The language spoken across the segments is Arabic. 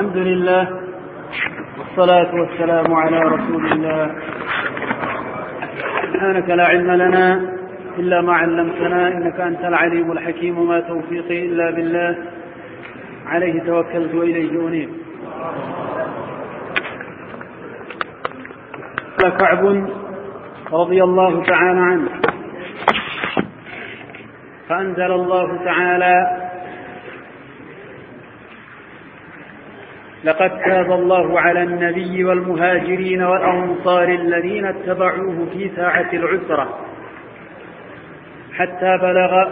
الحمد لله والصلاة والسلام على رسول الله. سبحانك لا علم لنا إلا ما علمتنا إنك أنت العليم الحكيم. ما توفيقي إلا بالله عليه توكلت وإليه أنيب. قال كعب رضي الله تعالى عنه: فأنزل الله تعالى: لقد تاب الله على النبي والمهاجرين والأنصار الذين اتبعوه في ساعة العسرة حتى بلغ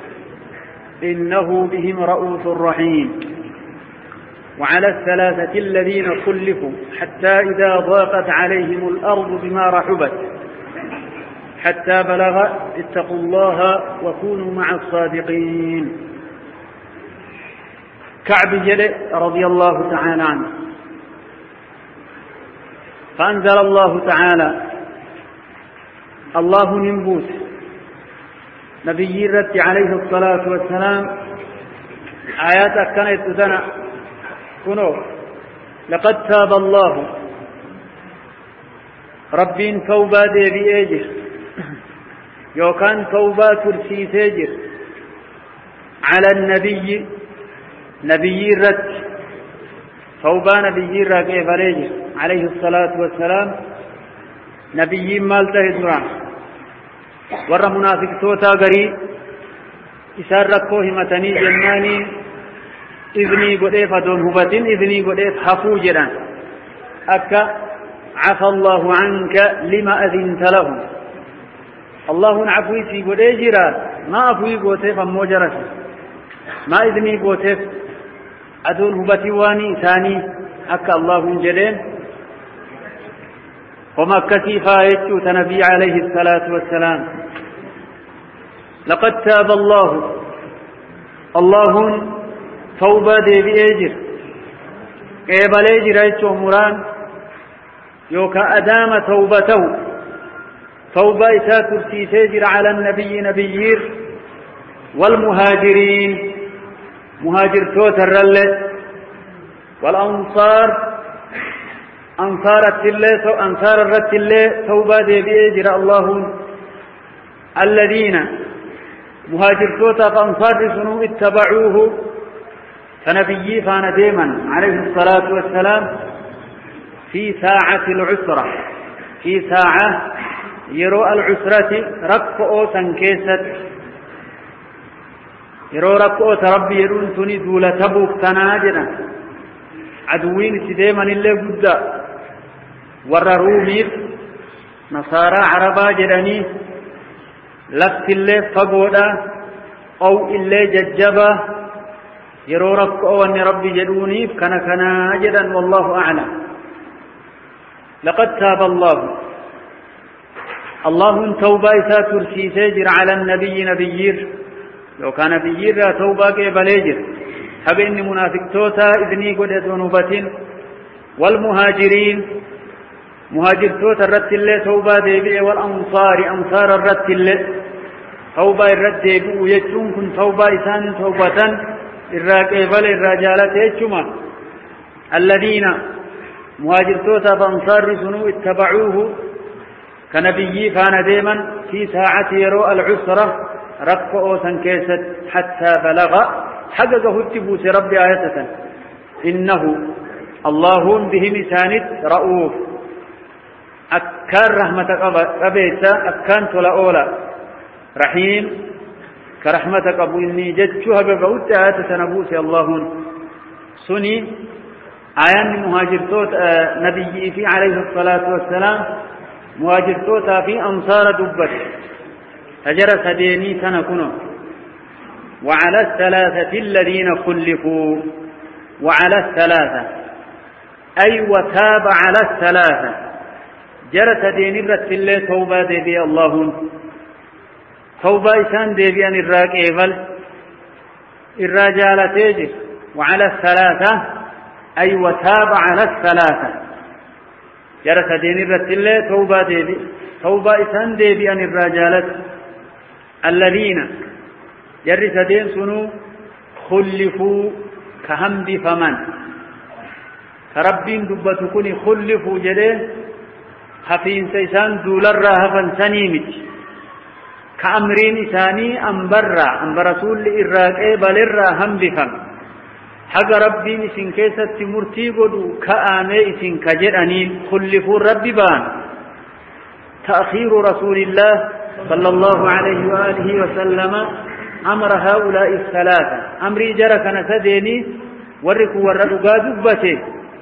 إنه بهم رؤوف رحيم، وعلى الثلاثة الذين خلفوا حتى إذا ضاقت عليهم الأرض بما رحبت حتى بلغ اتقوا الله وكونوا مع الصادقين. كعب جل رضي الله تعالى عنه: فأنزل الله تعالى الله ننبوس نبي رد عليه الصلاة والسلام آيات كانت تسنى كنو: لقد تاب الله ربين توبة دي بيجر يوكان توبة ترسي تجر على النبي نبي رد توبة نبي رد كيف عليه الصلاة والسلام نبي مالته دران ورى منافق توتا غري إسار ركوه متني جناني إذني قديف دون هبتين إذني قديف حفو جران أكا عفى الله عنك لما أذنت لهم. الله عفوي في قديف جران ما أفوي قديف موجرة ما إذني قديف أدون هبتي واني ثاني أكا الله جرين وما كسيفا يتشو تنبي عليه الصلاة والسلام. لقد تاب الله توبة دي بيجر قبل يجر يتشو مران يوكا أدام توبته توبة إسا ترسي تجر على النبي نبيير والمهاجرين مهاجر توتر رلت والأنصار أنصار الرت الله توبة دي بيجر الله الذين مهاجر توتا فأنصار سنو اتبعوه فنبيي فانا ديما عليه الصلاة والسلام في ساعة العسرة في ساعة يرو العسرة ركؤ سنكيست يرو ركؤ تربي يرون سني دولة تبوك تناجنا عدوين سديما اللي قد ورى رومير نصارى عربا جراني لفت اللي فقودا أو اللي ججبا يرو ركؤ واني ربي جدوني كنا جدا والله أعلم. لقد تاب الله توبة إسا ترسي سيجر على النبي نبيير لو كان نبيير توبة كيباليجر حق إني منافق توتا إذني قد ذنوبة والمهاجرين مهاجر توتا الرد اللي توبة ديبئ والأنصار أنصار الرد اللي توبة الرد ديبئ يجتون كن توبة إسان توبة الراكيبال الرجالة يجتما الذين مهاجر توتا فأنصار سنو اتبعوه كنبي فانا ديما في ساعة يرو العسرة ركفؤ سنكيست حتى بلغ حققه التبوس ربي آية إنه الله بهم ساند رؤوف أكان رحمة قبيتا أكان تلأولا رحيم كرحمة قبو إني جدشها قبوت آية نبوس الله سني آيان مهاجر توت نبي في عليه الصلاة والسلام مهاجر توتا في أنصار دبت تجرس ديني سنكونه وعلى الثلاثة الذين خلفوا وعلى الثلاثة أي وتاب على الثلاثة جرس ديني رت الله توبة دي الله توبة إسان دي بيان الراكيبل الرجال تيجي وعلى الثلاثة أي وتاب على الثلاثة جرس دين الرت الله توبة إسان دي بيان الرجالة الذين جرس دين سنو خلفوا كهم بفمن كربين دبتكني خلفوا جده حفين سيسان دولر هفن سنيمت كأمرين إساني أنبر رسول إراك بلر هم بفم حق ربين إسن كيسة مرتي قدو كآمي إسن كجرانين خلفوا ربي بان تأخير رسول الله صلى الله عليه وآله وسلم أمر هؤلاء الثلاثة أمري جرك نسديني ورقوا ورقوا دبته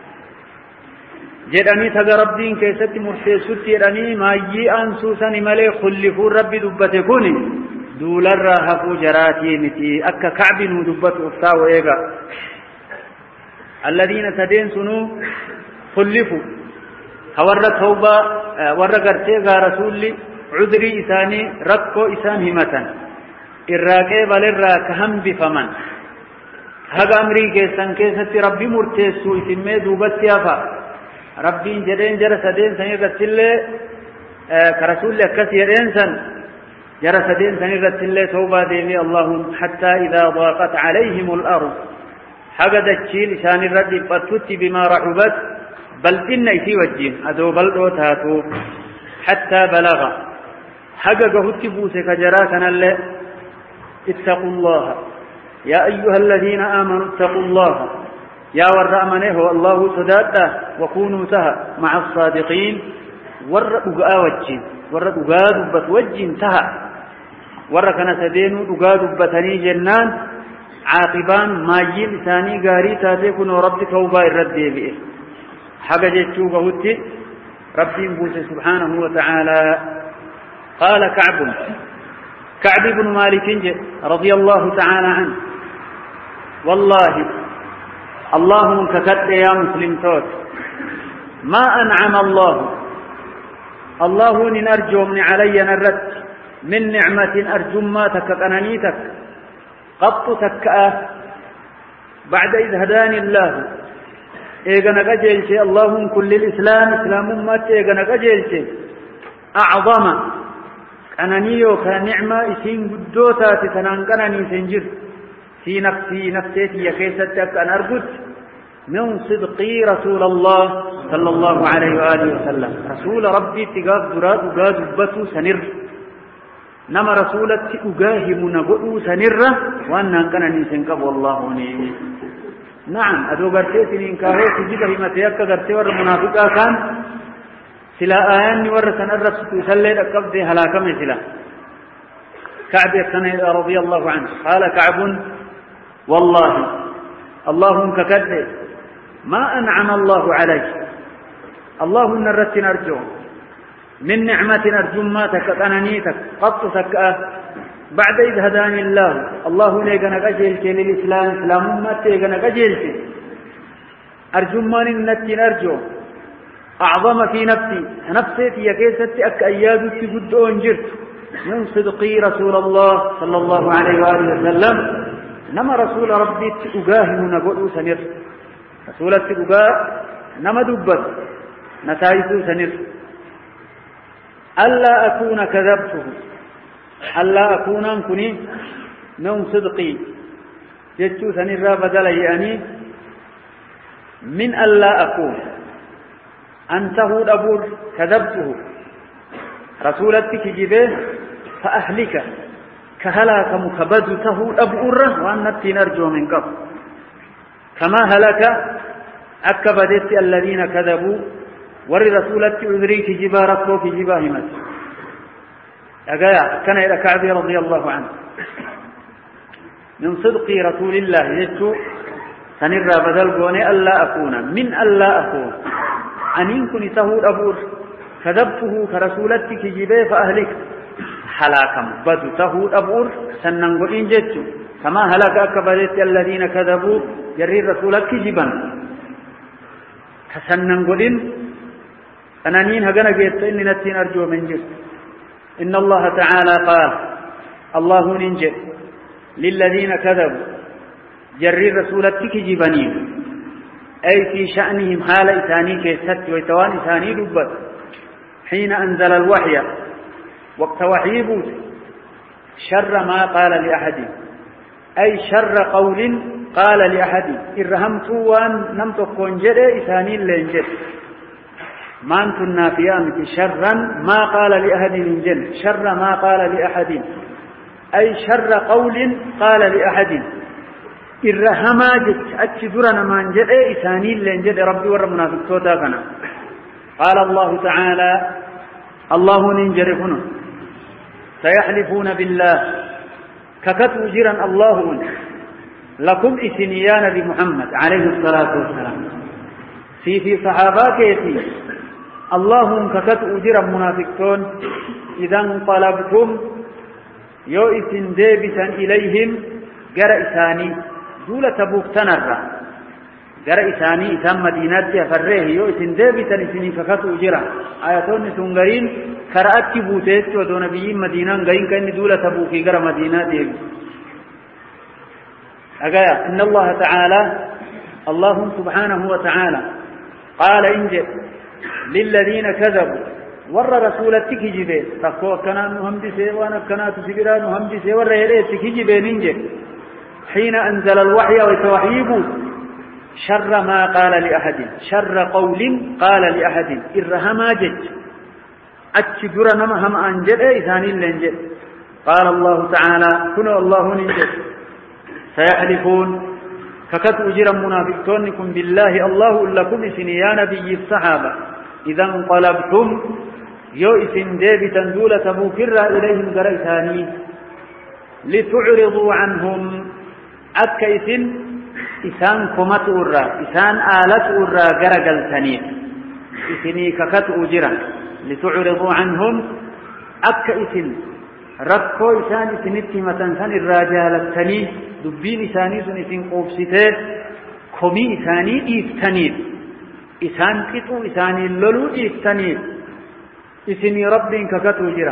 جدني تغ ربين كيست مرسيسوت جدني ما يي انسوسن ملي خلفوا ربي دبته كوني دولر هفو جراتي متي اك كعب دبته افتاو ايغا الذين تدين سنو خلفوا هور توبه ورغرتي غا رسولي عذري إساني ركو إسان همتن الراقي بالرا كهم بفمن هذا أمري كيسان كيسة ربي مرتسو إسمي دوبت يافا ربي جدين جرى سدين سنيغت الله كرسول لكس يدين سن جرى سدين سنيغت الله توبة ديني اللهم حتى إذا ضاقت عليهم الأرض حقد الشيل إسان الرد فتت بما رحبت بل إن إسي وجين أدو بلدو تاتو حتى بلغ حققه التبوسك جراكنا الله اتقوا الله يا أيها الذين آمنوا اتقوا الله يا ورأمنه الله صدادا وكونوا تها مع الصادقين ورأقا وجين ورأقا دبت وجين تها ورأكنا سدينوا دقا دبتني جنان عاقبان ماجين ثاني قاري تاتيكن ورب توبا الرد بئه حقا جيتشوبه ربي بوسى سبحانه وتعالى قال كعب بن مالك رضي الله تعالى عنه والله اللهم ككد يا مسلم توت ما أنعم الله نرجو من علي نرد من نعمة أرجو ما تكأنانيتك قط تكأه بعد إذ هداني الله إيغانا قجلت اللهم كل الإسلام إسلام أمت إيغانا قجلت أعظم أنانيو كنعمة إسين قدوتا تتنان كناني سنجر في نفسيتي يكيستك أن أرقد من صدقي رسول الله صلى الله عليه وآله وسلم رسول ربي تقاف دراد وقاد وبتو سنر نما رسولة أقاهم نقعو سنر وأنها كناني سنكب والله نعم نعم أدو قرتيتني إنكاهو تجده متيكا قرتي ور منافقا كان سلا آيان ورسن الرسول سلي لقبض هلاكم سلا كعب يكن رضي الله عنه قال كعب والله اللهم ككد ما أنعم الله عليك اللهم نرتن أرجو من نعمة أرجو ما تكأنانيتك قط تكأه بعد إذ هداني الله نيغنك أجلت للإسلام إسلام ما تيغنك أجلت أرجو ما ننتين أرجو أعظم في نفسي يكيست أك أياد تقدون جرت من صدقي رسول الله صلى الله عليه وآله وسلم نما رسول ربي تقاهم نقول سنر رسول تقاه نما دبت نتايس سنر ألا أكون كذبته ألا أكون أنكني من صدقي جدت سنر بدل يعني من ألا أكون أنته الأبور كذبته رسولتك جبه فأهلك كهلاك مكبدته الأبور وأن نرجو من قبل كما هلك أكبدت الذين كذبوا ورسولتك أذريك جبارك في جباهمت أقايا كان إلى كعب رضي الله عنه من صدق رسول الله يجو سنرى بدل قوني ألا أكون من ألا أكون أن يكون تهود أبور كذبته كرسولتك جبه فأهلك حلاكم بدو تهود أبور سننقل إن جدت كما هلك أكبرت الذين كذبوا جري رسولك جبا كسننقل أنانين هقنا قيت إني نتين أرجو من جد إن الله تعالى قال الله ننجد للذين كذبوا جري رسولتك جبنين أي في شأنهم حال إثاني كيست ويتوان إثاني دبت حين أنزل الوحي وقت وحيبوت شر ما قال لأحد أي شر قول قال لأحد إرهمت وان نمتكون جد إساني لنجد ما أنت النافية شرا ما قال لأحد من جن شر ما قال لأحد أي شر قول قال لأحد إرهما جد أتشدرنا من جد إساني لنجد ربي ورمنافق توتا كنا قال الله تعالى الله ننجرفنا سيحلفون بالله ككتو جرا الله لكم إسنيان بمحمد عليه الصلاة والسلام في صحاباتي اللهم ككتو جرا منافقون إذا انقلبتم يو إسن ديبسا إليهم جرى إساني دولة تبوك تنرى جرى إساني إسان مدينة فريه يو إسن ديبسا إسني ككتو جرا آياتون سنغرين كرأت بوتيت ودون نبيين مدينة غين كأن دولة تبوكي جرى مدينة ديب أجايا إن الله تعالى الله سبحانه وتعالى قال إنجب للذين كذبوا ور رسولتك جبين تقوى كنا نهمدسي وانا كنا تسبرا نهمدسي ور يريتك جبين إنجب حين أنزل الوحي ويتوحيبوا شر ما قال لأحد شر قول قال لأحد إرهما جج أتشدر نمهم أنجد إثاني لنجد قال الله تعالى كنوا الله ننجد سيحلفون ككت أجرا منافقتونكم بالله الله لكم إسن يا نبي الصحابة إذا انقلبتم يو إسن ديبتا دولة بوكرا إليهم قرأتاني لتعرضوا عنهم أكا إسان كمت أرى إسان آلت أرى قرقلتني إسني ككت أجرا لتعرضوا عنهم أكا ركو إسان إسنتي متنسان الراجال التني دبين إساني سنسين قوبسته كمي إساني إفتني إسان قطو إساني اللولو إفتني إسني رب ككتو جرا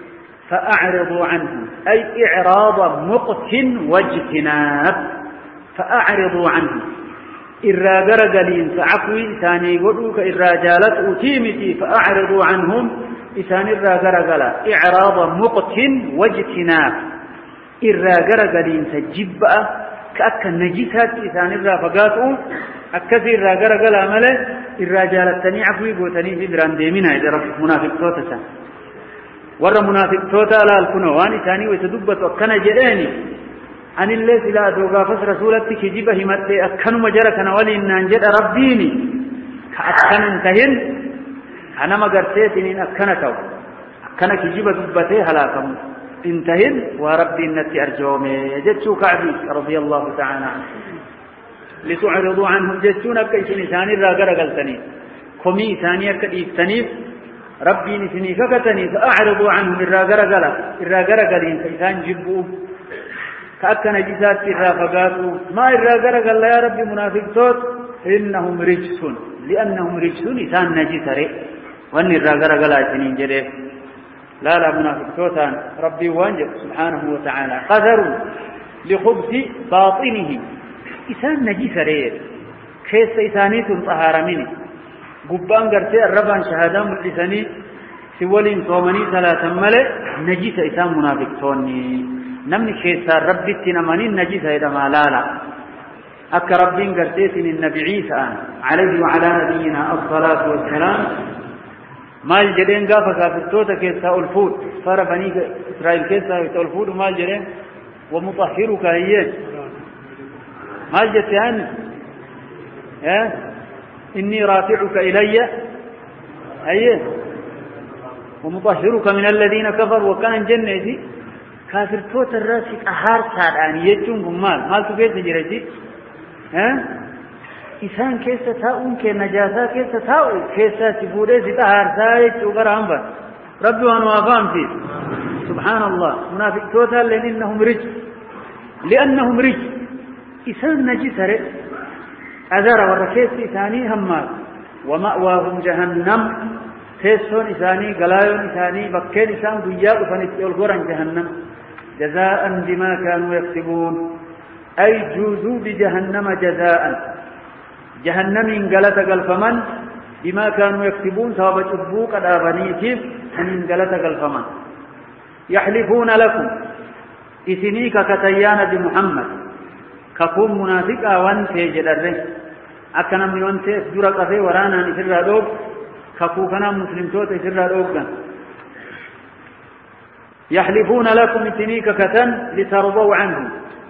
فأعرضوا عنه أي إعراض مقت واجتناب فأعرضوا عنه إرى قرقلين فعفوي إساني قدوك إرى جالت أتيمتي فأعرضوا عنهم إسان إرى قرقلا إعراض مقت واجتناب إرى قرقلين سجبأ كأكا نجسات إسان إرى فقاتوا أكثر إرى قرقلا ملي إرى جالتني عفوي قوتني في بران ديمنا إذا رفت منافق توتسا ور منافق توتا لا الكنوان إساني ويتدبت وكنا جريني أن الله سلا دوغا فس رسولتك جبه متى أكن مجركنا ولي ننجد ربيني كأكن انتهن أنا ما قرتيتني أكنتو أكنك جبه دبته هلاكم انتهن وربي النتي أرجومي جدشو كعبي رضي الله تعالى عنه لتعرضوا عنهم جدشونا كيسن إساني راقر قلتني كمي إساني أكديفتني ربي نسني فكتني فأعرضوا عنهم الراقر قلين فإسان جبوه كأكنا جسات الرافقاتوا ما الراقر قال يا ربي منافق توت إنهم رجس لأنهم رجس إسان نجس رئ وأن الراقر قال سنين جريه لا منافق توتان ربي وانجب سبحانه وتعالى قدر لخبث باطنه إسان نجس رئ كيس إسانيت طهار مني قبان قرتي الربان شهادة مجلساني سوالين صومني ثلاثة ملئ نجس إسان منافق توني نمني كيسا ربي تنماني نجس إذا ما لا أكا ربين قرتيسن النبي عيسى عليه وعلى نبينا الصلاة والسلام ما الجرين قافا كافتوتا كيسا الفود صار بني إسرائيل كيسا الفود وما الجرين ومطهرك هي ما الجتان إني رافعك إلي هي ومطهرك من الذين كفروا وكان جنتي كافر توت الراس أهار سادان يجون مال تبيت جرتي إنسان كيس تاؤن كنجاسة كيس تاؤ كيس تفوده ستهار سايت وقرام بس ربي وانوافام فيه سبحان الله منافق توتا لأنهم رج إنسان نجس رئ أذر وركيس إساني همال ومأواهم جهنم تيسون إساني قلايون إساني بكين إسان قياء فنسيول قران جهنم جزاء بما كانوا يكسبون أي جوزوا بجهنم جزاء جهنم انقلت قلفمن بما كانوا يكسبون ثواب جبوك الآبانيتهم أن انقلت قلفمن يحلفون لكم إثنيك كتيان بمحمد ككون منافقا وانت جدره أكنا من وانت درق في ورانا نسر دوب ككو كنا مسلم توت نسر دوبا يحلفون لكم تنيك كتن لترضوا عنهم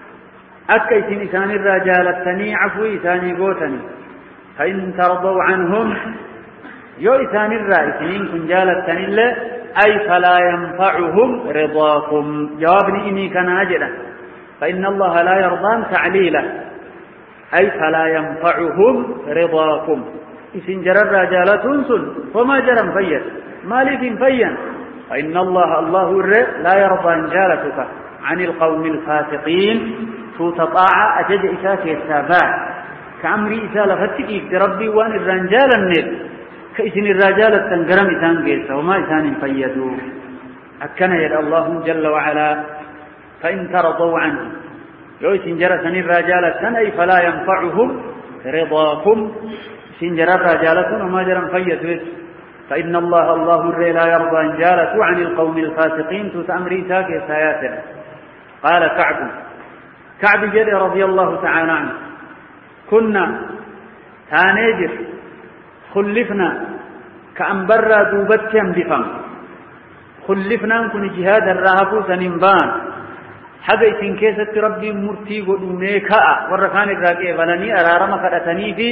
أكيت إسان الرجال التني عفو إساني قوتني فإن ترضوا عنهم يو إسان الرائسين كن جالتني الله أي فلا ينفعهم رضاكم جوابني إني كان أجلا فإن الله لا يرضى تعليلا أي فلا ينفعهم رضاكم إسن جرى الرجال تنسل فما جرى فيا مالك فيا فإن الله لا يرضى جالتك عن القوم الفاسقين تطاع أجد إساك السابع كأمري إسالة فتئيك ربي وأن الرجال النيل كإسن الرجال التنقرم إسان قيسة وما إسان فيدوا أكنا يد الله جل وعلا فإن ترضوا عنه يو إسن جرسن الرجال التنأي فلا ينفعهم رضاكم إسن جرى الرجال وما جرم فيدوا فإن الله لا يرضى أن جالسوا عن القوم الفاسقين تتأمري إساك سياتنا قال كعب جد رضي الله تعالى عنه كنا تانيجر خلفنا كأنبرا دوبتهم بفم خلفنا نكون جهاد الرهب سننبان حقا إسن كيسة ربي مرتي قدوميكا ورخان الراقع فلني أرارم قدتني في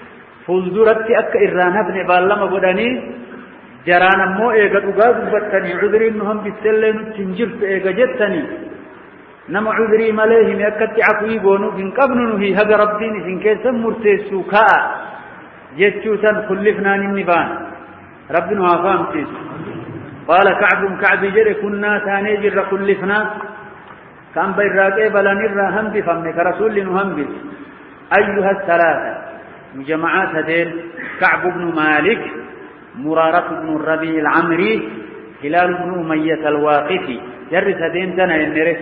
فلدرت أكا إران ابن بالما قدني جرانا مو إيقا دوبتني عذري إنهم بالسلين تنجرت إيقا جتني نما عذري مليهم أكت عفوي بونو فين قبننه هقا ربين إسن كيسة مرتسو كا جتشوسا خلفنا النبان ربنا وافام تيس قال كعب جري كنا تانيجر خلفنا كان بيراقي بلا نرى هم بفمن كرسول نهم بس أيها الثلاثة مجمعات هذين كعب بن مالك مرارة بن الربيع العمري هلال بن أمية الواقفي جرس هذين تنا ينرس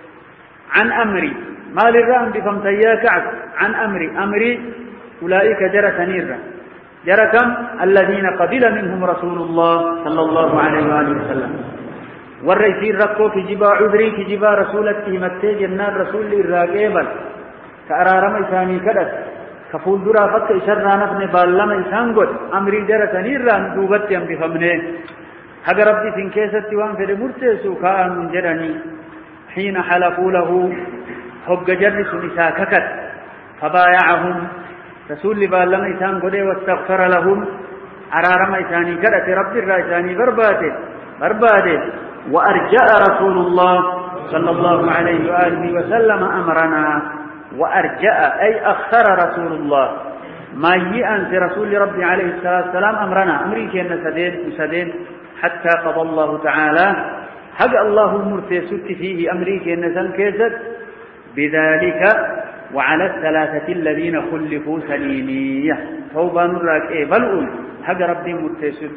عن أمري ما للرهم بفمت يا كعب عن أمري أولئك جرى تنيرا جرى كم الذين قبل منهم رسول الله صلى الله عليه وآله وسلم والرئيسين ركوا في جبا عذري في جبا رسولك متى جنان رسول الراقيبا كأرارم إساني كدس كفول درا فك إشرنا نفن بالما إسان قد أمري جرى تنيرا دوبت يم بفمنه حق ربي سنكيسة وان في المرتسو كان من جرني حين حلفوا له حق جرس نساككت فبايعهم رسول بالله إسان قده واستغفر لهم أرارم إساني كدت رب الرئيساني برباده وأرجأ رسول الله صلى الله عليه وآله وسلم أمرنا وأرجأ أي أخر رسول الله ما يأن في رسول ربي عليه الصلاة والسلام أمرنا أمريكي أن سدين حتى قضى الله تعالى حق الله مرتسك فيه أمريكي أن سنكيست بذلك وعلى الثلاثة الذين خلفوا سليمية توبان الراك بلؤون حق ربي مرتسك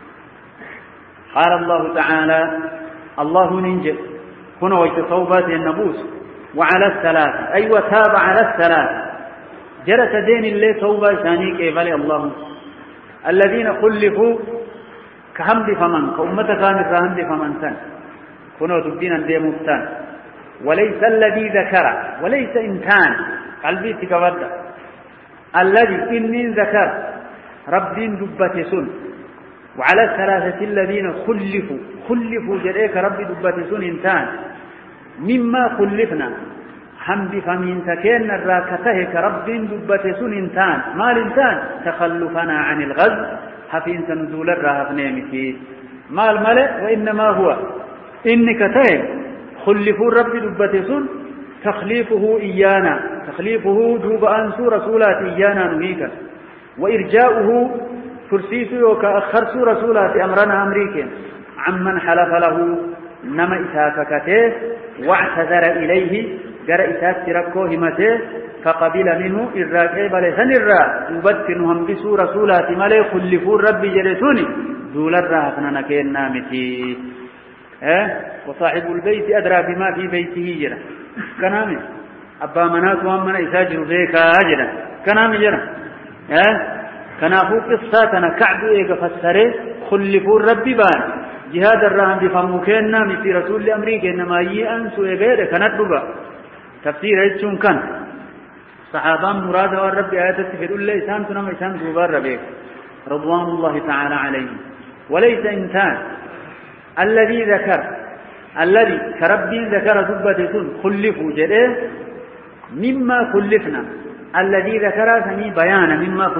قال الله تعالى الله ننجل هنا ويتصوبات النبوس وعلى الثلاثة أي وتاب على الثلاثة جرت دين اللي توبة ثانيك بلي الله الذين خلفوا كهمد فمن كأمة كانت فهمد فمن سن هنا تبدين دي مفتان وليس الذي ذكر وليس إنسان قلبي تكبر الذي إني ذكر رب دبة سن وعلى الثلاثة الذين خلفوا جريك رب دبة سن إنسان مما خلفنا حمد فمن سكين الراكته كرب دبة سن إنسان ما الإنسان تخلفنا عن الغز حفين سنزول الرهب نيمتي ما الملئ وإنما هو إنك تهي خلفوا الرب دبة سن تخليفه دوب أنسو رسولات إيانا نهيك وإرجاؤه فرسيسو يوكا أخرسو رسولات أمرنا أمريكا عمن حلف له نما إساككته واعتذر إليه جرى إساك تركوه مته فقبل منه الراكب لسن الرا يبتنهم بسو رسولات ملي خلفوا الرب جرسوني دول الراهفنا نكين نامتي وصاحب البيت أدرى بما في بيته جرى كنامي أبا منات وأمنا إساجر فيك أجرى كنامي جرى كنافو قصاتنا كعب إيقا فسره خلفوا الرب بان جهاد الرهن بفموكينا مثل رسول أمريكا إنما يأنسوا إيقا كانت ربا تفسير هيتشون كان صحابة مراد والرب آيات في الله إنسان تنام إنسان دوبار ربك رضوان الله تعالى عليهم وليس إنسان الذي كرب ذكر دبة خلفوا جده مما خلفنا الذي ذكر سمي بيانا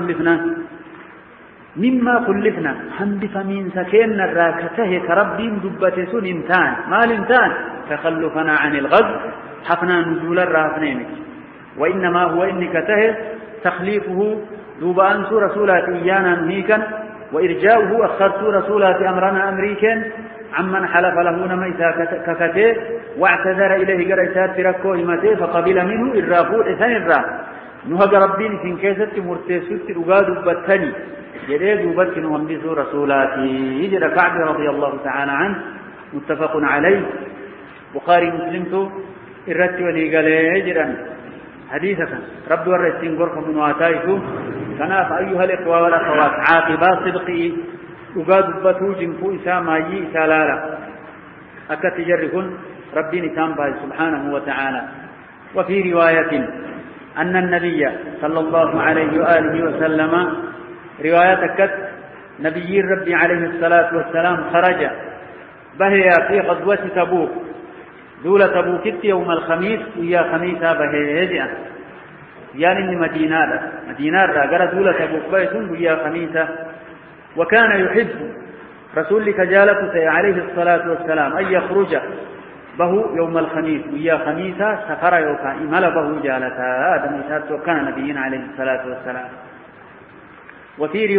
مما خلفنا حمد فمن سكين الراكته كرب دبة سن انتان ما الانتان تخلفنا عن الغد حفنا نزول الرافنين وإنما هو إنك ته تخليفه دوبان رسولات إيانا نهيكا وإرجاؤه أخرت رسولات أمرنا أمريكا عمن حلف له نميسا ككته واعتذر إليه قرأسات تركه إمته فقبل منه إرافو إسان الراف نهج ربين في كيسة مرتسوت أقاد بطني جريد بطن ومبس رسولاتي يجرى كعب رضي الله تعالى عنه متفق عليه بخاري مسلمته الرت ولي قال يجرى حديثك رب والرسين قرخ من واتايكم كناف أيها الإخوة والأخوات عاقبات صدقي أقاد بطو جنفو إسامايي إسالالا أكت جركن ربي نسام باي سبحانه وتعالى وفي رواية أن النبي صلى الله عليه وآله وسلم رواية أكت نبي ربي عليه الصلاة والسلام خرج بهي في غزوة تبوك دولة تبوكت يوم الخميس ويا خميسة بهي يعني مدينة قال دولة تبوك بيتون ويا خميسة وكان يحب رسول كجالته عليه الصلاة والسلام أن يخرج به يوم الخميس ويا خميسة سفر يوكا إمال به جالتا هذا ميسات وكان نبينا عليه الصلاة والسلام وفي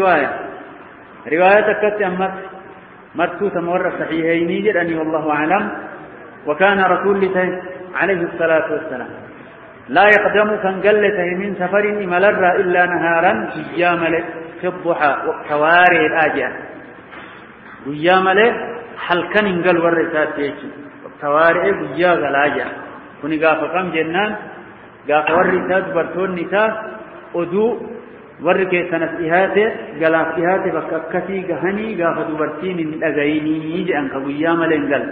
رواية كتب مرتوث مورة صحيحين جدني والله أعلم وكان رسول عليه الصلاة والسلام لا يقدم كان قلته من سفر إمال إلا نهارا جامل في الضحى وكواري الآجع ويامله حلقن انقل ورثات يجي وكواري بيا غلاجع كوني غاف كم جنان غاف ورثات برتون نساء ودو ورثه سنه اهاته غلاف اهاته بككتي غهني غاف دبرتين من اغيني يجي ان كويامله انقل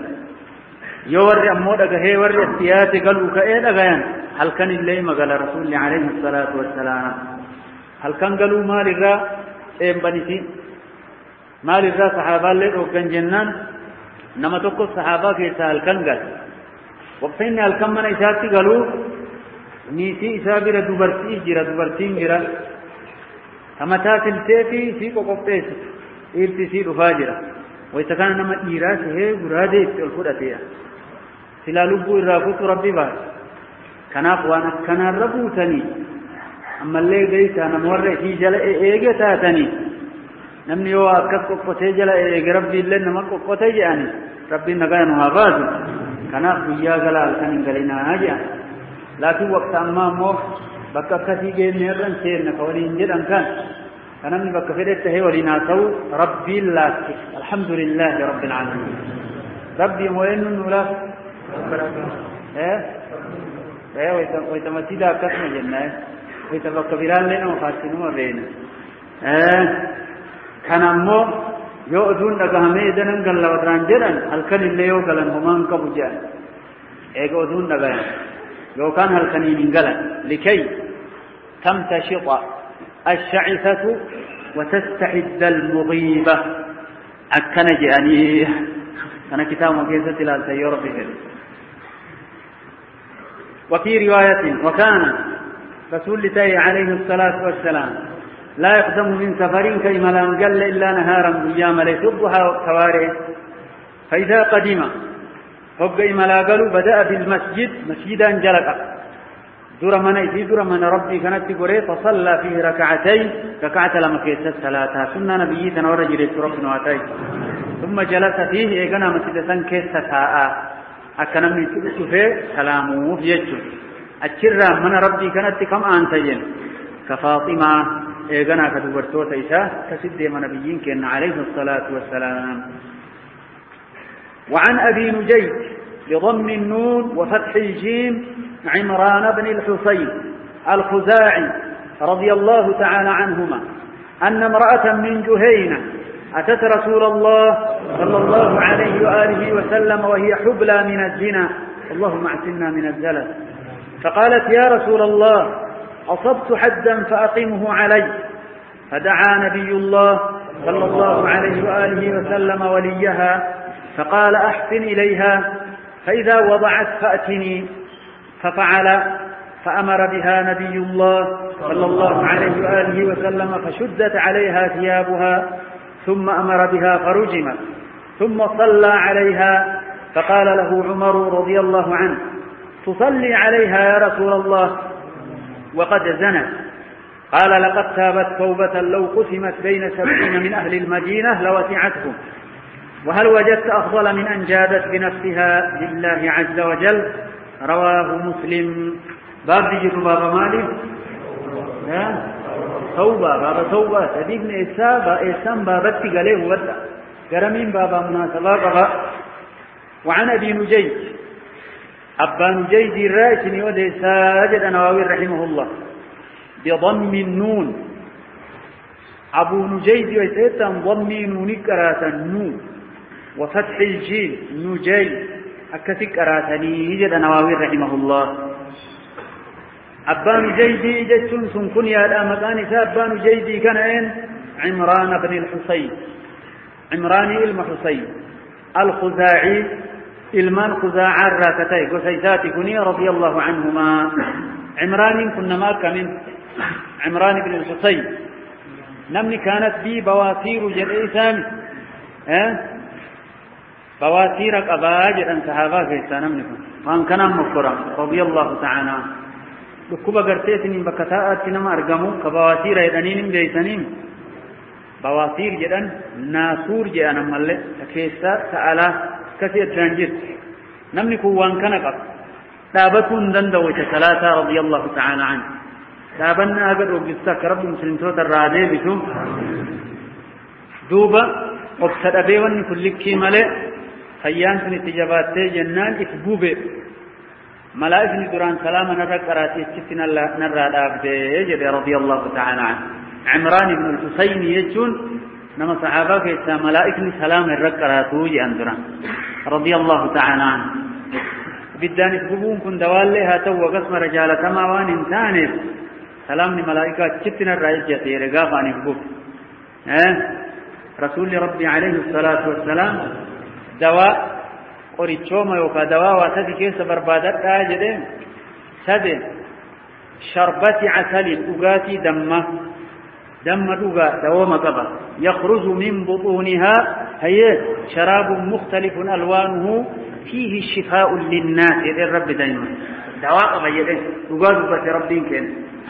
يور امو دغه ور احتياط قالو كاي دغيان حلقن اللي مغل رسول عليه الصلاه والسلام حلقن قالو مال الرا بنيتي مال الرا صحابه اللي وكان جنان نما توكو صحابه كي حلقن قال وقتين حلقن من ايثاتي قالو نيتي اسابير دوبرتين جرا همتا تلتي في قوقتيس ارتسي دفاجرا ويتكان نما ايراس هي غراده الفدتيا سلا لبو الرافوت ربي با كناف وانا كان ربوتني اما اللي جيت انا موري في جل ايغتاتني نمني يو اكس قوتي جل ايغ ربي لن ما قوتي يعني ربي نغان هاباز كناف يا جلال كان غلينا اجا لكن وقت اما مو بككتي جينيرن سين كولين جدان كان أنا من بكفرت هي ولناتو ربي الله الحمد لله رب العالمين ربي وين نولا ويتمثيل كسم جنة ويتبكبران لنا وفاسنوا بينا كان أمو يؤذون لقهمي دنن قال لودران جران هلكن اللي يوغلن همان كبجان يؤذون لقهمي لو كان هلكنين انقلن لكي تمتشط الشعثة وتستعد المغيبة أكنج يعني أنا كتاب مكيسة لا سيارة فيه وفي رواية وكان رسول الله عليه الصلاة والسلام لا يقدم من سفر كيما لا انقل إلا نهارا أيام ليس الضحى والكوارع فإذا قدم فوق إما لا قالوا بدأ بالمسجد مسجدا جلقا دور من ربي كانت تقول فصلى فيه ركعة لما كيست الصلاة سنة نبي تنور جريت ربنا واتاي ثم جلس فيه إيقنا مسجد سنكيست ساء أكنا من تلسفه سلامه في يجو أتشرى من ربي كانت كم آنتين كفاطمة إيقنا كتبرتو تيسا كسد من نبيين كان عليه الصلاة والسلام وعن أبي نجيد بضم النون وفتح الجيم عمران بن الحصين الخزاعي رضي الله تعالى عنهما أن امرأة من جهينة أتت رسول الله صلى الله عليه وآله وسلم وهي حبلى من الزنا اللهم اعتنا من الزلل فقالت يا رسول الله أصبت حدا فأقمه علي. فدعا نبي الله صلى الله عليه وآله وسلم وليها فقال أحسن إليها، فإذا وضعت فأتني. ففعل، فأمر بها نبي الله صلى الله عليه وآله وسلم فشدت عليها ثيابها، ثم أمر بها فرجمت، ثم صلى عليها. فقال له عمر رضي الله عنه: تصلي عليها يا رسول الله وقد زنت؟ قال: لقد تابت توبة لو قسمت بين 70 من أهل المدينة لوسعتهم. وهل وجدت أفضل من أن جادت بنفسها لله عز وجل؟ رواه مسلم. باب دي باب مالي توبة، باب توبة تدين إسام بابتي قليه ودا قرمين بابا مناسبة بابا. وعن أبي نجيد أبا نجيد الرائسني ودي ساجد نواوي رحمه الله بضم النون. أبو نجيد ويسيتا ضمي نوني كراتا النون وفتح الجيل نجي أكثي كراتني جد نواوي رحمه الله. أبا نجيد جدتون سنكون يا الأمكان أبا نجيد كان أين؟ عمران بن الحصين، عمران المحصين الخزاعي إلمان خزاعة الراكتي قسيسات كني رضي الله عنهما. عمران كنا ماك من عمران بن الحصين نمني كانت بي بواسير جرئي سامي بواسير قباجر أن صحابة كيسا نمنكم وان كان مفكرا رضي الله تعالى لكوبا قرتيسنين بكتاءات نما أرقموا كبواسير يدنين بيسنين بواسير جدًا ناسور جاءنا ملء كيسا سألا كثير تنجر نمني كوان كنقب دابتون دندوة ثلاثة رضي الله تعالى عنه. دابنا أقر وقستك رب مسلم توت الرادي بسو دوبا وبسد أبيوان كل كي ملء خيان سن اتجابات جنان إفبوبة ملائكة دوران سلام نرى قراتي اتشتنا نرى الأبدي رضي الله تعالى عنه. عمران بن الحصين يجون نما صحابة كيسا ملائكة سلام الرقراتو جاندران رضي الله تعالى عنه. بدان يسبون كن دوالي هاتو وقسم رجالة ماوان انتاني سلام ملائكة اتشتنا الرأيجة رقافان يسبون رسول ربي عليه الصلاة والسلام دواء قريتشوما يوكا دواء واتدي كيسا بربادت آجدين سدين شربة عسل أغاتي دمه دم دوغا دوما قبا يخرج من بطونها هي شراب مختلف ألوانه فيه شفاء للناس يدي الرب دائما دواء قبا يدي دوغا دوغا ربين كين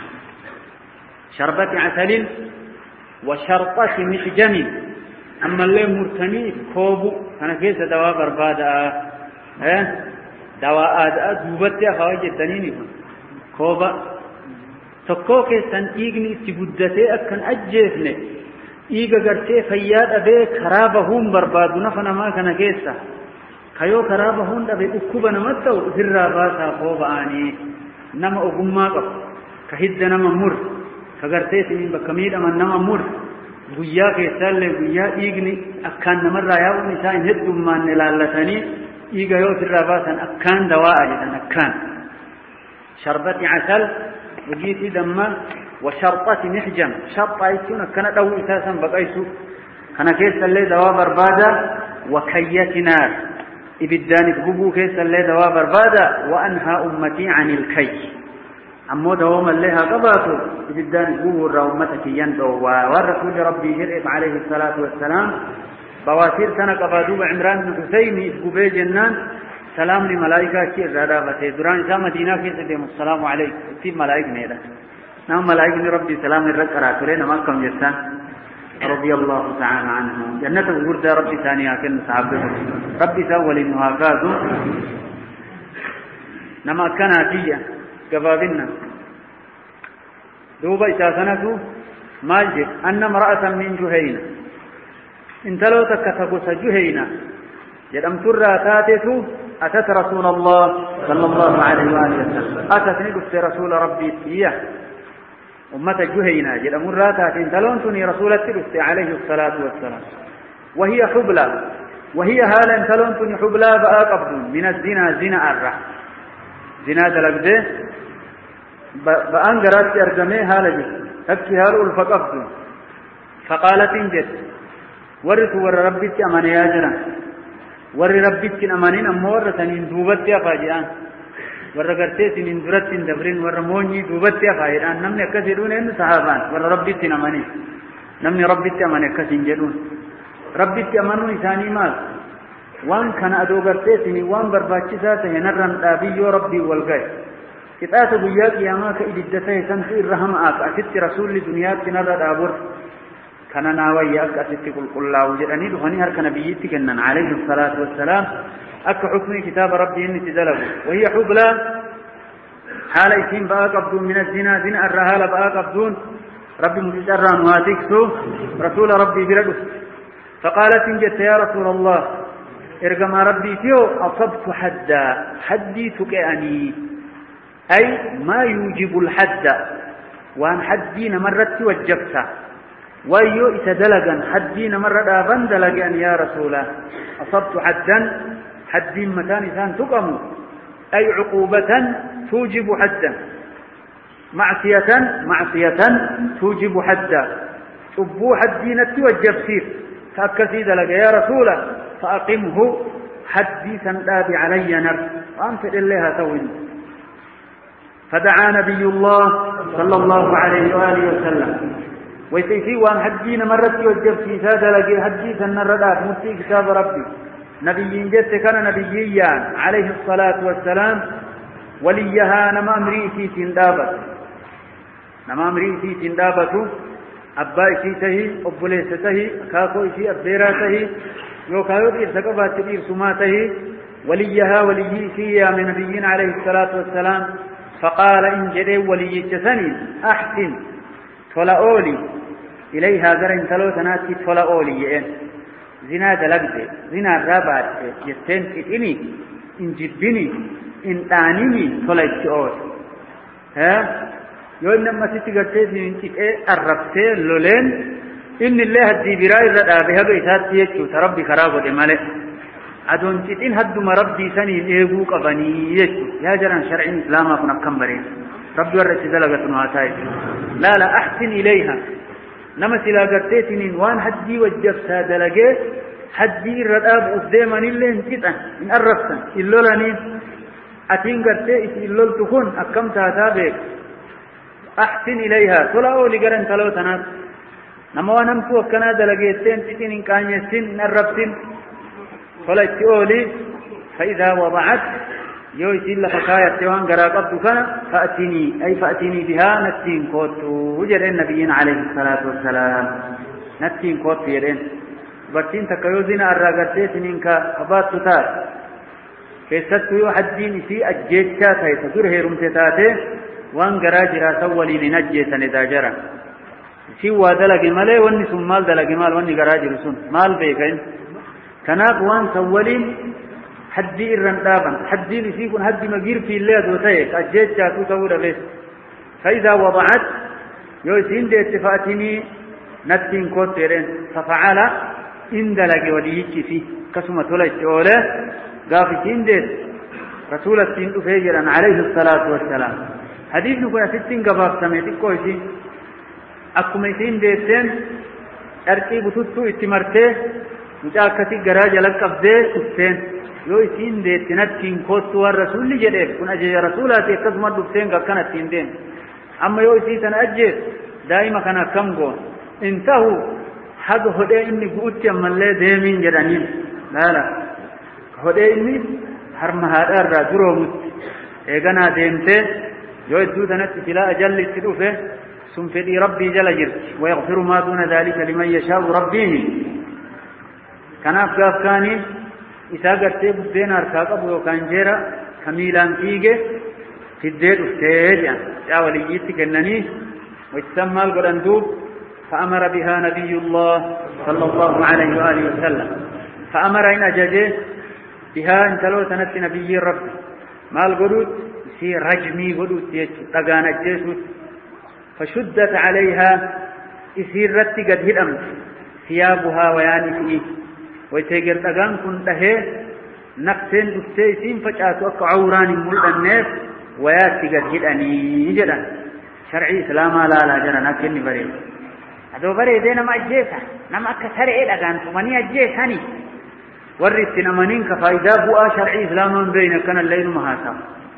شربة عسل وشرطة محجم. أما اللي مرتني كوبو أنا كيس دواء بربادا دواء دوبتي خواجه الدنيني كوبا tokkoo keessan dhiigni itti guddatee akkan ajjeefne dhiiga gartee fayyaa dhabee karaa bahuun barbaadu nafa namaa kana keessa kayoo karaa bahuun dhabe dhukkuba namatti ta'u ofirraa baasaa kooba'anii nama ogummaa qabu ka hidda nama mur ka gartee siniin bakka miidhaman nama mur guyyaa keessaallee guyyaa dhiigni akkaan namarraa yaa'uun isaa hin heddummaanne laallatanii dhiiga yoo ofirraa baasan akkaan dawaa'a jedhan akkaan sharbati casal وجيتي دما وشرطة محجم شرطة يسون كان دو إساسا بقيسو كان كيس اللي دوا بربادا وكية نار إبدان تقبو كيس اللي دوا بربادا وأنهى أمتي عن الكي أمو دوام اللي قباتو إبدان تقبو الرأمتك يندو والرسول ربي جرئب عليه الصلاة والسلام بواسير سنة قبادو عمران بن حسين إسقبي جنان سلام لملائكة كي الرادة بسيدران إسا مدينة كي سديم السلام عليك تيب ملائك نيدا نعم ملائك ربي سلام الرد أراتورين مكم جسان رضي الله تعالى عنه جنة الغردة ربي ثانية كن صحابه ربي سأول إنها كازو نما كان أتيا قبابنا دوبا إساسنته مالجد أن امرأة من جهينة انت لو تكتبس جهينة جدام ترى تاتته أتت رسول الله صلى الله عليه وآله وسلم أتت نقفت رسول ربي إياه أمة جهينة جدام راتات انتلونتني رسول التلفت عليه الصلاة والسلام وهي حبلى وهي هالا انتلونتني حبلى بقى قبض من الزنا زنا الرح زنا دلقده بأنقرات أرجمي هالجي أكي هالو الفقفت فقالت انجد ورثوا ور ربك أمان يا جرا ور ربك أمانين أمور سنين دوبت يا فاجئان ور قرتي سنين درت دبرين ور موني دوبت يا فاجئان نمني كثيرون إن صحابان ور ربك أمانين نمني ربك أمان كثير جدون ربك أمانون إساني مال وان كان أدو قرتي سنين وان برباچي ساته نرن دابي ربي والغير كتاسة بياك ياماك إددته سنسي الرحم أتت رسول لدنياك نرد أبور كان ناوياك أتت قل الله وجدني دخني هرك نبيتك أنن عليه الصلاة والسلام أك حكمي كتاب ربي إني تدلب وهي حبلى حال إسين بآك أبدون من الزنا زنا الرهال بآك أبدون ربي مجرى مواتكسو رسول ربي بردس فقالت إن جدت يا رسول الله إرقم ربي فيه أصبت حدي تكأني أي ما يوجب الحد وأن حدين مرت وجبته ويو إتدلقا حدين مرت آبان دلقا يا رسولا أصبت حدين مكان إنسان تقم أي عقوبة توجب حدا معصية توجب حدا أبو حدين توجب سير فأكسي دلقا يا رسولا فأقمه حديثا دابي علي نر وأنت إليها توين فدعا نبي الله صلى الله عليه وآله وسلم ويسيسي وان حجين مرت وجب سيساد لقي حجيثا نردات مفتي كتاب ربي نبيين جدت كان نبييان عليه الصلاة والسلام وليها نما امريسي تندابة أبا إسيته أبوليسته كاكو إسي أبديراته يوكايو إرسقبات إرسماته وليها وليسي من نبيين عليه الصلاة والسلام فقال إن جدي ولي جسني أحسن تولأولي إليها قرن تلوتناتي تولأولي زنا دلقت زنا رابعت جتين إني إن جبني إن تانيني تولأتي ها يو إنما ستقرتي من تئي الربتي لولين إن الله الدبراء الرابها بإساتي يجو تربي خرابه دمالي أدون تئين هدو مربي سنين إيقو قبني يجو يا جران شرع الإسلام أكون أبكم برين ربي ورسي دلقة نواتاي لا أحسن إليها نما سلا قرتيتنين وان حدي وجبسا دلقه حدي الرداب أفديمان اللي انتطا إن أرفتا إلولانين أتين قرتيت إلول تكون أكم تاتابك أحسن إليها تلاو لقرن تلوتنات نما وانمتو أكنا دلقيتين تتين إن كان يسين إن أرفتين فلاتئولي فإذا وضعت يويسين لفكاية وان قراقبت كان فأتيني بها نتين كوتو وجد النبيين عليه الصلاة والسلام نتين كوتو يدين برتين تكيوزين الراقرتين إنك أبات تتات كيستو يوحدين في أجيتشات هاي تدره رمتتاته وان قراجرا سولي لنجيسا نداجرا سوى دلق مالي واني سمال دلق مال واني قراجر سن مال بيكين كناق وان سولين حدي الرندابا حدي لسيكون حدي مقير في الليل وتيك أجيت جاتو تقول بس فإذا وضعت يوسين دي اتفاتني نتين كوتيرين ففعل إن دلق وليك فيه كسمة لك أولا قافتين دي رسول السين أفيجرا عليه الصلاة والسلام حديث نكون ستين قباب سميتك كويسين أكميسين دي سين أركي بطوتو اتمرته مجاكتي قراج لك أفدي أفتين yoo isin deetti nattiin kootu waan rasuulli jedheef kun ajaja rasuulaati akkasuma dhufteen akkan ittiin deem amma yoo isii sana ajjees daa'ima kana akkam goon intahu haga hodhee inni gu'utti ammallee deemiin jedhaniin laala hodhee inni harma haadhaa irraa duroomutti eeganaa deemtee yoo idduu sanatti silaa ajalli itti dhufe sun fedhii rabbii jala jirti wayaghfiru maa duuna dhaalika liman yashaa'u rabbiini kanaaf gaaf kaanii isaa gartee buddeen harkaa qabu yookaan jeera kamiilaan fiige fiddee dhuftee jedhan caa waliyyiitti kennanii wajjisan maal godhan duub فأمر بها نبي الله صلى الله عليه وآله وسلم فأمر إن أجده بها إن تلو تنت نبي رب ما القدود سي رجمي قدود تقان الجيسود فشدت عليها إسير رتي قد هدمت ثيابها وياني فيه ويتيجر تقان كنت هي نقتين دفتيسين فجأتوا أكا عوران ملء الناس وياتي قد جدني جدا شرعي إسلام لا جرنا كني بريد هذا بريد نما أجيسا نما أكثر إيه لغان ثمانية أجيساني ورثنا منين كفايدة بؤا شرعي إسلام بين كان الليل مهاسا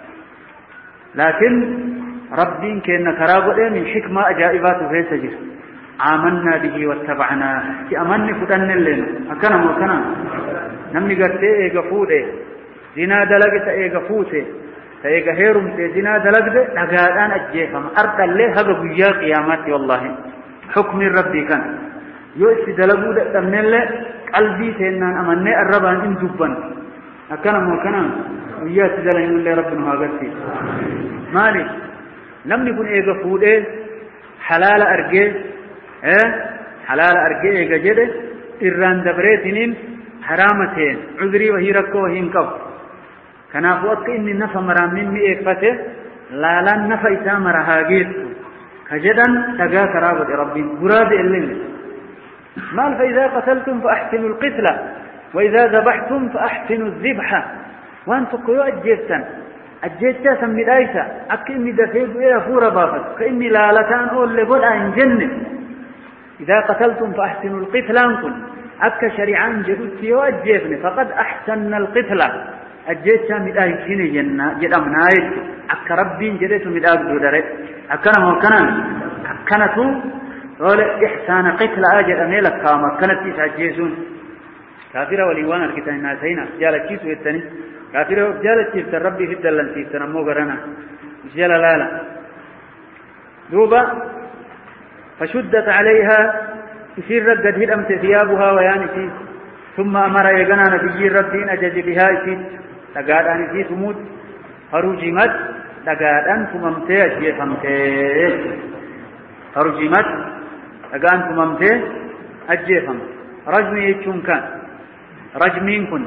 لكن ربي كأن كرابة من حكمة أجائبات في سجر آمنا به واتبعنا أمني فتن الليل أكنا وكنا نمني قرتي إيقا فوده زنا دلقت إيقا فوته فإيقا هيرم زنا دلقت لقادان أجيفهم أرد الليل هذا بيا قياماتي والله حكم ربي كان يؤسي دلقوا دأتمن الليل قلبي سينان أمني الربان إن دبان أكنا وكنا وياتي دلقوا الليل ربنا هاقرتي مالي نمني كن إيقا فوده حلال أرقى حلال أرقى إيقا جده إران دبريتنين حرامتين عذري وهي ركو وهي انقف كناف وقت إني نفى مرامين مئفته لا لن نفى إسامر هاقيت كجدا تقا كرابة ربي براد إلين مال فإذا قتلتم فأحسنوا القتلة وإذا ذبحتم فأحسنوا الذبحة وأنتم قيوا أجيتا سمي دايسا أكيني دفيد إيه فورا بافت كإني لالتان أول لبول أن جنة إذا قتلتم فأحسنوا القتلة أنكم أكا شريعان جدوتي وأجيفني فقد أحسن القتلة أجيتا مدايسيني جنة جدامنا أكا ربين جديتو مدايك دوداري أكنا وكنا أكنتو ولا إحسان قتلة أجد أميلك كاما كانت تسعجيزون كافرة والإيوان الكتان ناسينا جالة كيسو التاني كافر جالت تيفت ربي في الدلن تيفت نمو قرنا جل لا دوبا فشدت عليها يصير رقد هدمت ثيابها ويانتي ثم أمر يقنا نبي ربي أجج بها يصير لقاد أن يصير ثمود فرجمت لقاد أن ثممتي أجي فمتي فرجمت لقاد أن ثممتي أجي فمت رجمي يتشون كان رجمين كن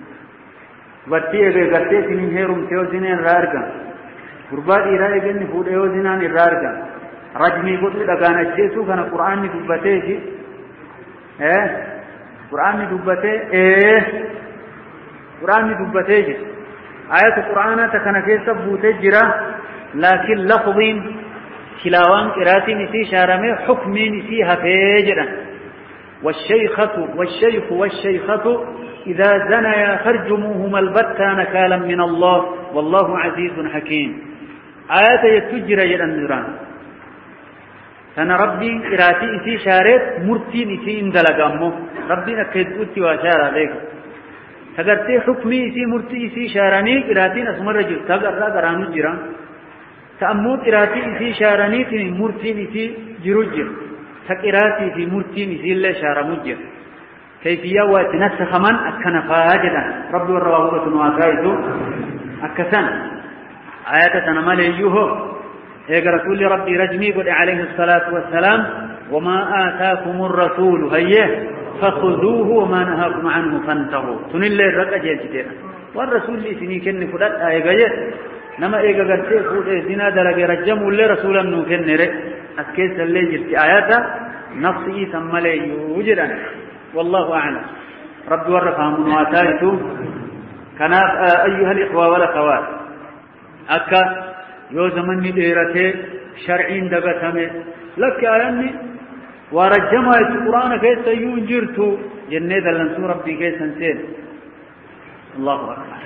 برتي غرتي سنين هيروم تيوزينين رارغا غربادي رايغن فوديوزينان رارغا رجمي قد دغانا جيسو كان قران دبته جي قران دبته قران دبته جي آيات القرآن تكن في سبوته جرا لكن لفظين تلاوان قراتي نسي شارمه حكمي نسي هفجرا والشيخ والشيخة إذا زنيا فارجموهما البتة نكالا من الله والله عزيز حكيم آيات يتجرى النيران سنة ربي إراتي إسي شارت مرتي إسي اندلق أمه ربي أكيد أتي وشارة ذيك تقرتي حكمي إسي مرتي إسي شاراني إراتي أسمر رجل تقرر قرانو جران تأموت إراتي إسي شاراني تني مرتي إسي جروجر تقراتي في مرتي إسي اللي شارمجر كيفية وتنسخ من أكنا فاجدا ربي والرواه نواتايتو أكسن آيات تنمال أيوه إيقى رسول ربي رجمي قل عليه الصلاة والسلام وما آتاكم الرسول هيه فخذوه وما نهاكم عنه فانتهوا تنل الرقا جيل كتيرا والرسول لي سنين كن فلات آيقى نما إيقى قرتي فوت إذنا دلق رجموا اللي رسولا نوكن نرئ أسكيس اللي جلت آياتا نفسي ثم لي يوجدا والله أعلم رب ورفع منواتاته كان أيها الإخوة والأخوات أكا يو زمني ديرته شرعين دبتمه لك آياني ورجمها القرآن كيس ينجرتو جنة دلنسو ربي كيس نسير الله أكبر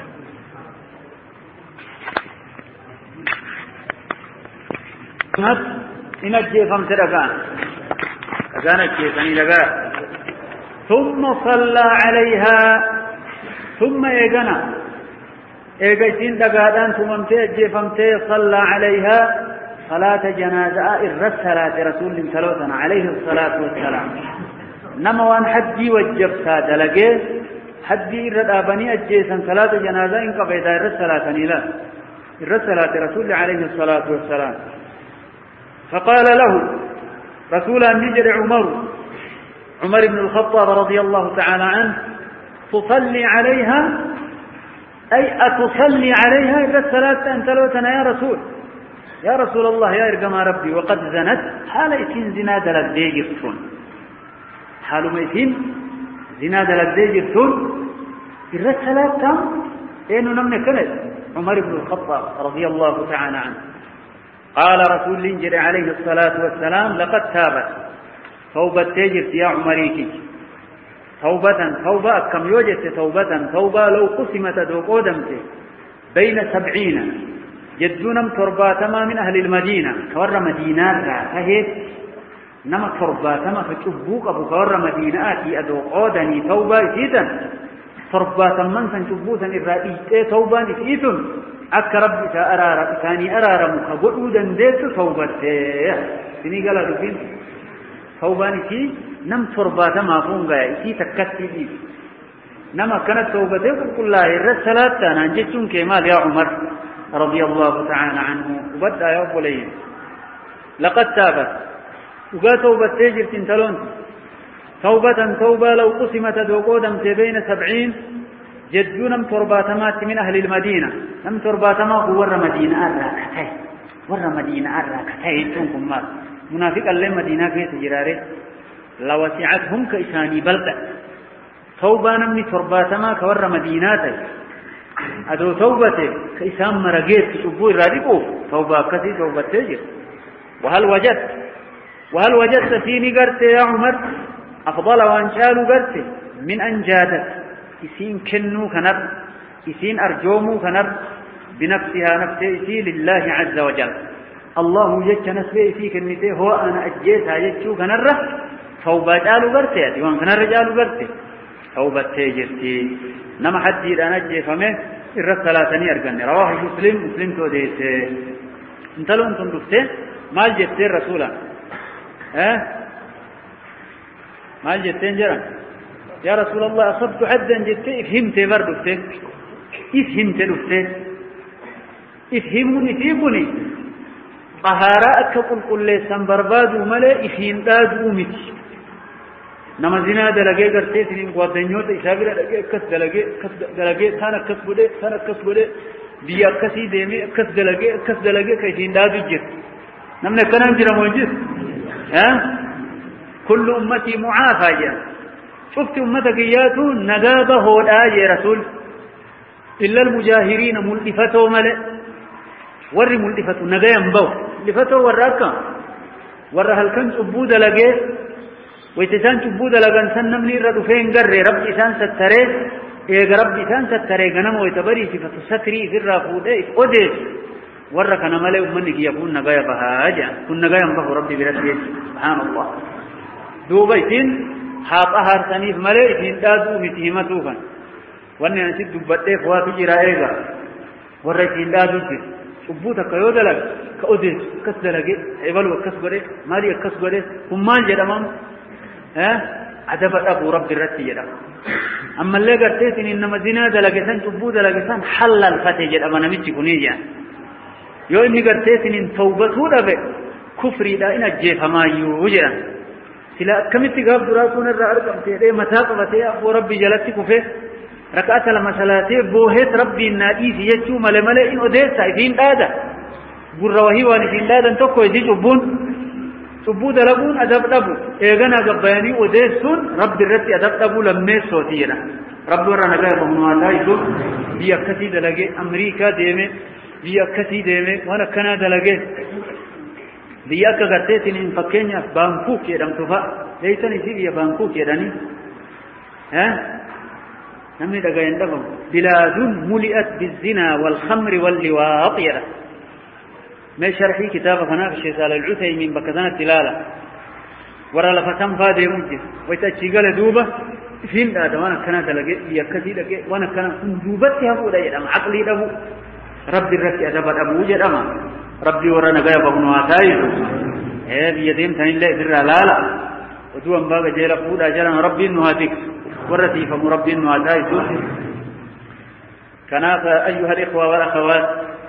إن الجيفم سرقان كان الجيفني لقاء ثم صلى عليها ثم إيقنا إيقسين دقادان ثم جيفمتي صلى عليها صلاة جنازة الرسالة رسول ثلاثنا عليه الصلاة والسلام نموان حدي وجبتا دلقه حدي الردابني أجيسا صلاة جنازة إنك بيدا الرسالة لا الرسالة رسول عليه الصلاة والسلام فقال له رسول النجر عمر بن الخطاب رضي الله تعالى عنه تصلي عليها أي أتصلي عليها إلا الصلاة أنت لو يا رسول الله يا إرقم ربي وقد زنت حال إتين زناد لدي جرتون حال ما إتين زناد لدي جرتون إلا الصلاة إنه نمنا كنت عمر بن الخطاب رضي الله تعالى عنه قال رسول الله عليه الصلاة والسلام لقد تابت توبة تجرت يا عمريك توبة كم يوجد توبة لو قسمت دوقودمت بين 70 جدونم ترباتما من أهل المدينة كور مدينة فهيت نما ترباتما فتشبوك أبو كور مدينة أدوقودني توبة إذن ترباتما سنشبوثا الرئيس توبة إذن أك ربي ثاني أرار مكبؤودا ديت توبة سني قال دفين توبة إذن نم ترباتما فونغا إذن تكتبي نما كانت توبته كل الله الرسالات أنا جئتم كمال يا عمر رضي الله تعالى عنه وبدأ يا أبولي لقد تابت وقال توبة تجر تنتلون توبة لو قسمت دوقودا بين 70 جدونم ترباتمات من أهل المدينة نم ترباتما هو ور مدينة الراكتين تنكم مال منافق اللي مدينة في تجراره لوسعتهم كإساني بلد توبة نمني ترباتما كور مديناتي أدو توبته كإسان مرقيت شبوه رادقوه توبة كثي توبة تجر وهل وجدت فيني قرت يا عمر أفضل وانشالوا قرت من أن جادت إسين كنو كنر إسين أرجومو كنر بنفسها نفسي لله عز وجل الله يجت نسبه في كنته هو أنا أجيتها يجتو كنره توبة جالوا قرت وان كنر جالوا قرت توبة تجرتي نما حدي أنا جيفمه الرسالتني أرجعني رواه مسلم توديت انت لو انتم دفتين ما جبتين رسولا ما جبتين جرا يا رسول الله أصبت حدا جبتين افهمت بردفتين افهمت دفتين افهموني فيبني طهاراءك قل كل سنبرباد وملا افهم داد ومت نما زنا دلقي قرتي سنين قوادنيوت إسابير دلقي ثانا كسبودي بيا كسي ديمي كس دلقي كيسين دادو جير نمنا كنان جرى موجود كل أمتي معافى جاء شفت أمتك إياتو نقابة هودا يا رسول إلا المجاهرين ملفتو ملئ وري ملفتو نقايا مبو لفتو وراكا ورها الكن سبود لقي ويتسان تبود لغن سنمني ردفين قرر رب إسان ستري إيق رب إسان ستري غنم ويتبري صفة ستري في الرافود أدس ورك نمالي أمنك يكون نغاية بهاجة كن نغاية مبه ربي برسيه سبحان الله دوبيتين حاط أهار سنيف ملي إسين دادو متهمتوفا وأني نسيب دبتي خواتي جرائيغا ورك إسين دادو جر شبوتك يودلك كأدس كسدلك عبالو كسبري مالي كسبري هم مال جدمان أدب أبو رب الرتي جدا أما اللي قرتين إنما زنا دلقسان تبو دلقسان حل الفتح جدا أما نمتش كنيجا يو إني قرتين إن توبته دبي كفري دا إن الجيف ما يوجد سلا كمت قاب دراسون الرأرقم تيري متاقبتي أبو ربي جلتك فيه ركعت المسلاتي بوهت ربي الناديس يجو ململئ إن أدير سايفين دادا قروهي وانفين دادا توقو يزيج أبون سبود لبون أدب دبو إيغانا قبياني وديسون رب الرتي أدب دبو لمنيس صوتينا رب ورانا قاية بمنواتا يدو بيا كسي دلقي أمريكا ديمي بيا كسي ديمي وانا كنا دلقي بيا كغرتين إن فكينيا بانكوك يدام تفا ليساني سي بيا بانكوك يداني نمني دقاين دبو بلاد ملئت بالزنا والخمر واللواط يدام ما شرحي كتابة هناك الشيخ على العثيمين بكذان التلالة ورا لفتن فادي ممكن ويتأشيقال دوبة فين هذا وانا كنا دلقي يكتي لقي وانا كنا دوبتي هبو دا يدام عقلي دبو ربي الرتي أدبت أبو وجد أما ربي ورانا قايا بابنوا تايزو بيديم تنين لا إدرى لالا ودوان باقا جيلا قودا جران ربي النهاتيك ورتي فمربي النهاتايزو كنا أيها الإخوة والأخوات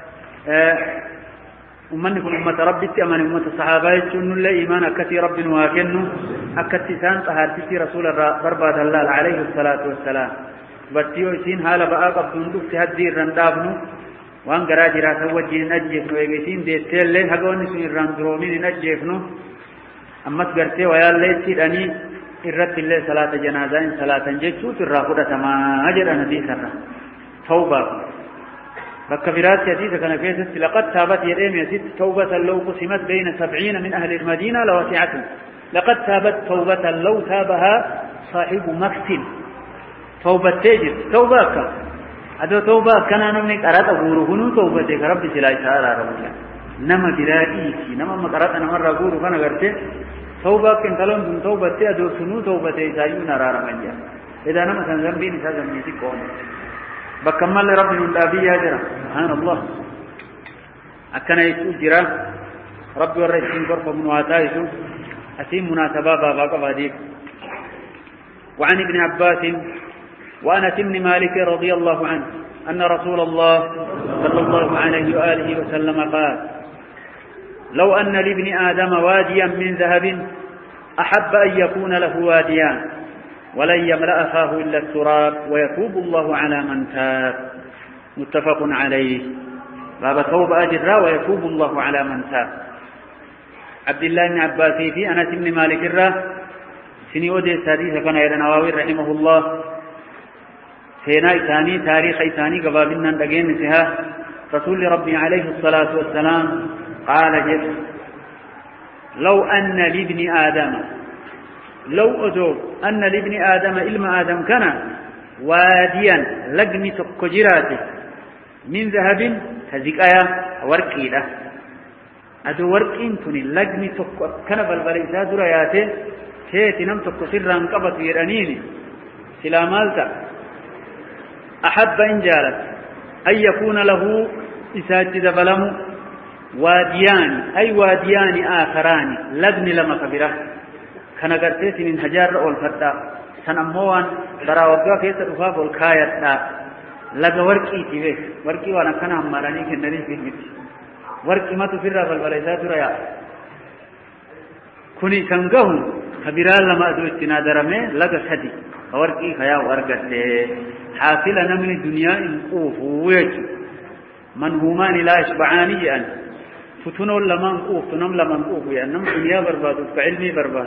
أمنكم أمة ربي أمن أمة الصحابة يجون الله إيمان أكتي رب واكنه أكتي سان طهارتي رسول برباد الله عليه الصلاة والسلام باتيو يسين هالا بقى قبضون دوك تهدي الرندابنو وان قراجي راسا وجه نجيفنو يقيسين ديتيل لين حقون نسون الرندرومين نجيفنو أمت قرتي ويال ليتي داني إرت الله صلاة جنازين صلاة جيتشو ترافودة ما أجر أنا دي سرة توبة فكبرات يزيد كان كيست لقد تابت يديم يزيد توبة لو قسمت بين 70 من أهل المدينة لوسعتهم. لقد تابت توبة لو تابها صاحب مكسل توبة تجد توبة أدو توبة كان نمنك أراد أقوله توبة ربي سلاي سارة ربك نما برائيتي نما مقرات أنا مرة أقوله كان قرته توبة كن تلون دون توبة أدو سنو توبة إسايون رارا منجا إذا نما سنزنبي نسا زنبيتي قوم بكمل ربي من الأبي هجرة سبحان الله أكنا يسوء جرا ربي والرئيسين برفة من واتايسو أسيم مناسبة بابا قباديك. وعن ابن عباس وأنس بن مالك رضي الله عنه أن رسول الله صلى الله عليه وآله وسلم قال لو أن لابن آدم واديا من ذهب أحب أن يكون له واديان ولن يملأ فاه إلا التراب ويتوب الله على من تاب متفق عليه. باب توبة أجرا ويتوب الله على من تاب. عبد الله بن عباس في أنس بن مالك الرا سني ودي الحديث كان يرى نواوي رحمه الله سينا إساني تاريخ إساني قبابنا دقين نسها رسول ربي عليه الصلاة والسلام قال جد لو أن لابن آدم لو أدو أن لابن آدم إلم آدم كان واديا لقني تقجراته من ذهب هزيكايا ورقي له أدو ورقين تني لقني كان بالبليسات رياته تيتي نم تقصر انقبط يرانيني سلامالتا أحب إن جالت أن يكون له إساجد بلم واديان أي واديان آخران لقني لما كبيره كان قرتيت من هجار والفتاة سنموان برا وقا كيس رفاف والكاية لقى ورقي تيوه ورقي وانا كان هماراني كنري في المت ورقي ما تفرر فالبليسات ريا كوني سنقهم خبران لما أدو استنادرمي لقى سدي ورقي خيا ورقت حاصل نمن الدنيا انقوف ويجو منهومان لا يشبعاني جئن فتنو لما انقوف تنم لما انقوف يعني دنيا برباد فعلمي برباد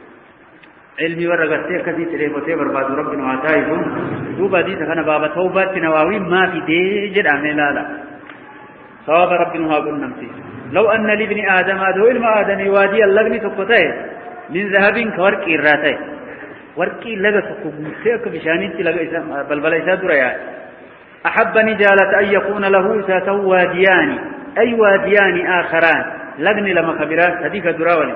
علمي ورقتي كذي تريبتي برباد ربنا وعطايهم دوبا دي تكنا بابا توبات نواوي ما في ديجد عملالا صواب ربنا وقل نمسي لو أن لابن آدم أدو علم آدم وادي اللغني تقطيه من ذهب كورك إراتي وركي لغا تقومتك بشانيت لغا بلبليسات رياء أحب نجالة أن يكون له إساته واديان أي واديان آخران لغني لما خبرات هديك دراولي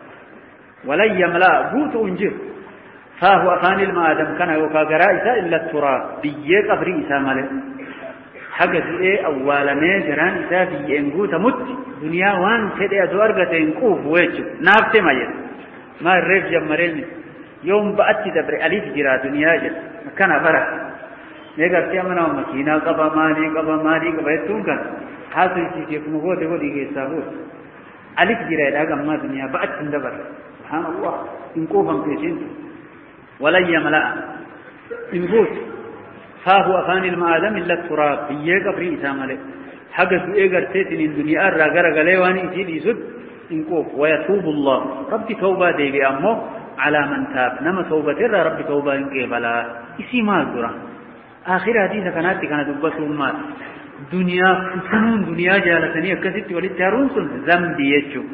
ولن يملأ بوت انجر فهو أفان المآدم كان يوكاقرا إساء إلا التراب بيك أفري إساء ملك حقا إيه أولا ميجران إساء في إنقوت مت دنيا وان سيدي أدوارقة إنقوف ويجب نافت ميت ما الريف جمرين يوم بأتي دبر أليف جرا دنيا جد مكان فرق نيقر سيامنا ومكينا قبا مالي قبا يتون كان حاصل سيكم قوتي قولي كيساهوت أليف جرا إلاقا ما دنيا بأتي دبر سبحان الله إنقوفا كيسين ولن يملأ إنقوت فهو أفاني المآدم إلا التراب بيك أفري إسامة حقا سؤيقر تيتن الدنيا الرقر قليواني إسيد يسد إنقوف ويتوب الله ربي توبة ديبي أمه على من تاب نما توبة ترى ربي توبة إنقبلا إسي ما الدرا آخر حديثة كانت دبسوا المال دنيا سنون دنيا جالسني أكسدت ولتارون سن ذنبي يجو